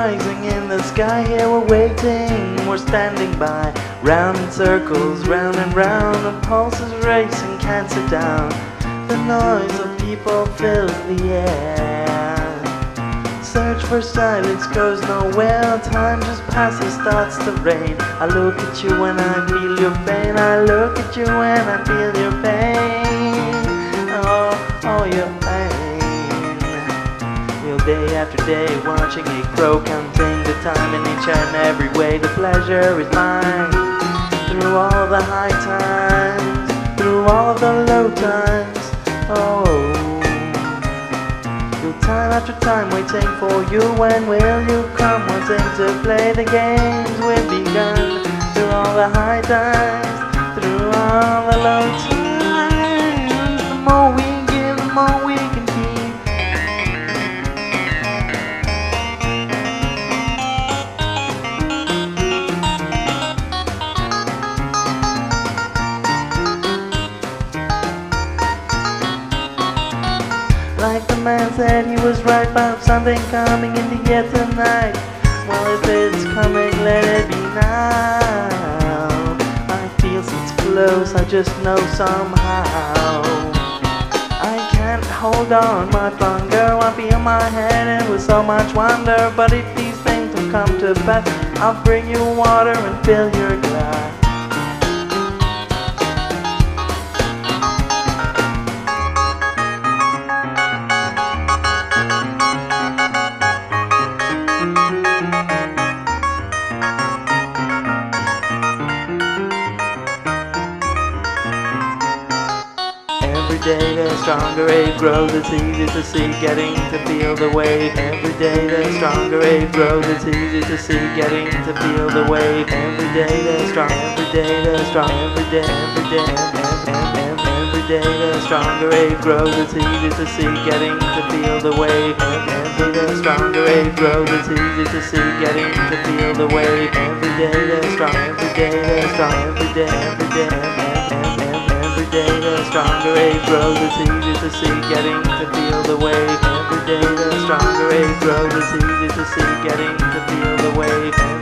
rising in the sky. Here we're waiting, we're standing by, round in circles, round and round. The pulse is racing, can't sit down. The noise of people fills the air. Search for silence goes nowhere. Time just passes, starts to rain. I look at you and I feel your pain. I look at you and I feel your pain. Oh, your pain. Feel day after day watching it grow, counting the time in each and every way. The pleasure is mine. Through all the high times, through all the low times. Oh, time after time waiting for you. When will you come? Wanting to play the games we've begun. Through all the high times, through all the low times. The more we give, the more we can keep. Like the man said, he was right about something coming in the air tonight. Well, if it's coming, let it be now. I feel it's close, I just know somehow. I can't hold on much longer. I feel my head in with so much wonder. But if these things don't come to pass, I'll bring you water and fill your glass. Every day the stronger it grows, it's easy to see, getting to feel the wave. Every day the stronger it grows, it's easy to see, getting to feel the wave. Every day the strong, every day the strong, every day the stronger it grows, it's easy to see, getting to feel the wave. Every day the stronger it grows, it's easy to see, getting to feel the wave. Every day the strong, every day the strong, every day the stronger it grows, it's easy to see, getting to feel the wave. Every day the stronger it grows, it's easy to see, getting to feel the wave.